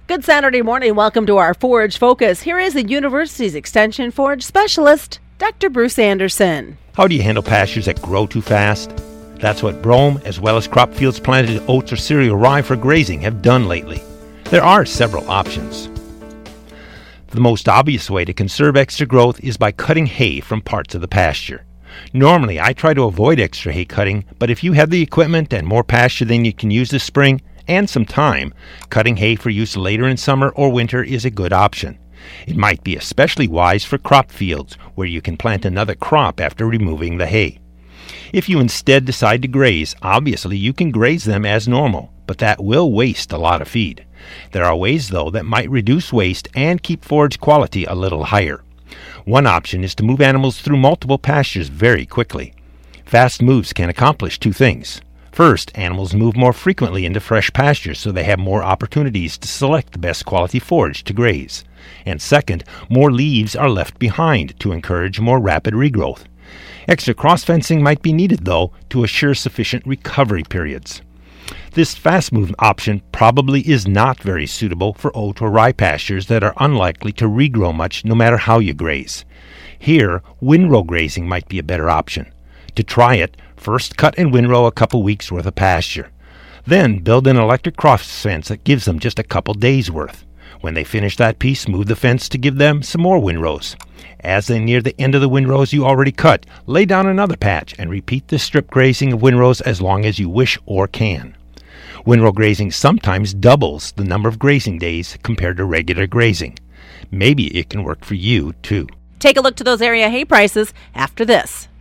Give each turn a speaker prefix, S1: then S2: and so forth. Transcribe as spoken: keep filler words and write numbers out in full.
S1: Good Saturday morning. Welcome to our Forage Focus. Here is the university's Extension Forage Specialist, Doctor Bruce Anderson.
S2: How do you handle pastures that grow too fast? That's what brome, as well as crop fields planted oats or cereal rye for grazing, have done lately. There are several options. The most obvious way to conserve extra growth is by cutting hay from parts of the pasture. Normally, I try to avoid extra hay cutting, but if you have the equipment and more pasture than you can use this spring, and some time, cutting hay for use later in summer or winter is a good option. It might be especially wise for crop fields, where you can plant another crop after removing the hay. If you instead decide to graze, obviously you can graze them as normal, but that will waste a lot of feed. There are ways, though, that might reduce waste and keep forage quality a little higher. One option is to move animals through multiple pastures very quickly. Fast moves can accomplish two things. First, animals move more frequently into fresh pastures so they have more opportunities to select the best quality forage to graze. And second, more leaves are left behind to encourage more rapid regrowth. Extra cross-fencing might be needed, though, to assure sufficient recovery periods. This fast move option probably is not very suitable for oat or rye pastures that are unlikely to regrow much no matter how you graze. Here, windrow grazing might be a better option. To try it, first cut and windrow a couple weeks' worth of pasture. Then build an electric cross fence that gives them just a couple days' worth. When they finish that piece, move the fence to give them some more windrows. As they near the end of the windrows you already cut, lay down another patch and repeat the strip grazing of windrows as long as you wish or can. Windrow grazing sometimes doubles the number of grazing days compared to regular grazing. Maybe it can work for you, too.
S1: Take a look to those area hay prices after this.